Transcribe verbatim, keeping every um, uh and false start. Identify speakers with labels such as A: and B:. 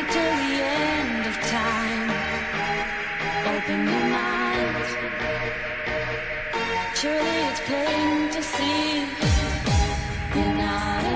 A: till the end of time. Open your mind. Surely it's plain to see you're not